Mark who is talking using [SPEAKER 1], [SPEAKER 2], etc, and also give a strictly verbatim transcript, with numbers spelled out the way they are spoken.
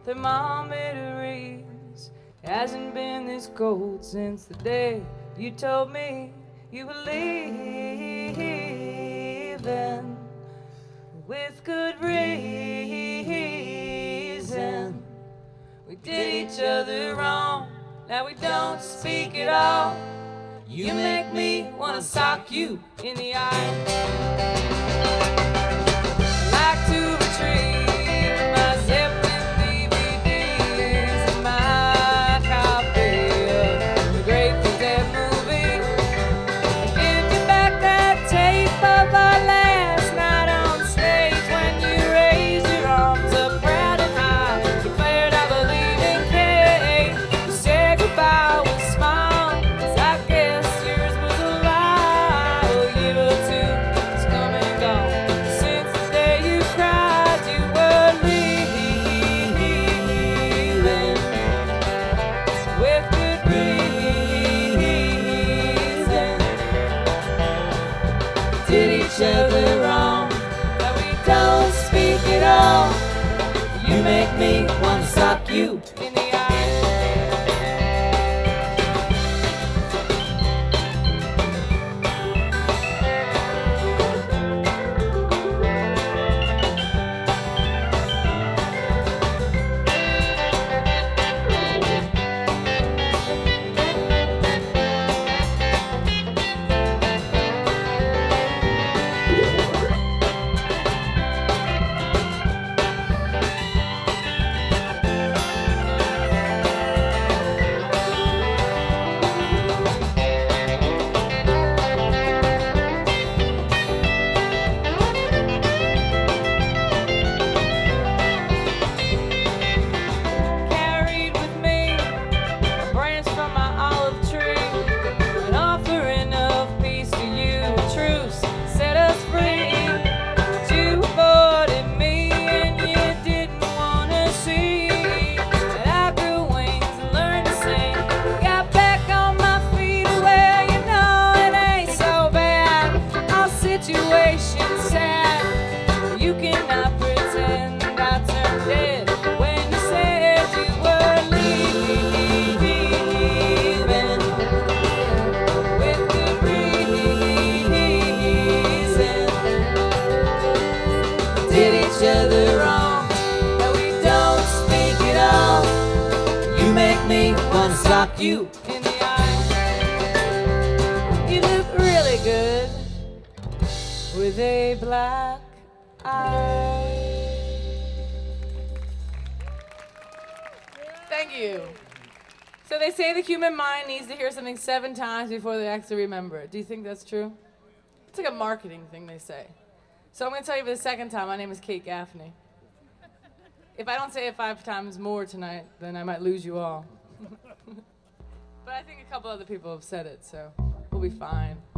[SPEAKER 1] thermometers. Hasn't been this cold since the day you told me you were leaving. With good reason. We did each other wrong, now we don't speak at all. You make me wanna sock you in the eye. Like to retrieve my Zeppelin D V Ds and my copy of the Grateful Dead movie. Give me back that tape of our last night on stage when you raised your arms up proud and high, declared I believe in Kate. You said goodbye was small, 'cause I guess yours was a lie. A year or two has come and gone since the day you cried you were leaving. With good reason. Did each other wrong, that we don't speak at all. You make me wanna sock you in the eye. Carried with me a branch from my olive tree, an offering of peace to you, a truce set us free. But you avoided me and you didn't wanna see that I grew wings and learned to sing. Got back on my feet, well you know it ain't so bad. Our situation's sad. You cannot pretend I turned dead when you said you were leaving. With good reason. Did each other wrong, that we don't speak at all. You make me wanna sock you in the eye. You look really good with a black eye. Thank you. So they say the human mind needs to hear something seven times before they actually remember it. Do you think that's true? It's like a marketing thing they say. So I'm going to tell you for the second time, my name is Kate Gaffney. If I don't say it five times more tonight, then I might lose you all. But I think a couple other people have said it, so we'll be fine.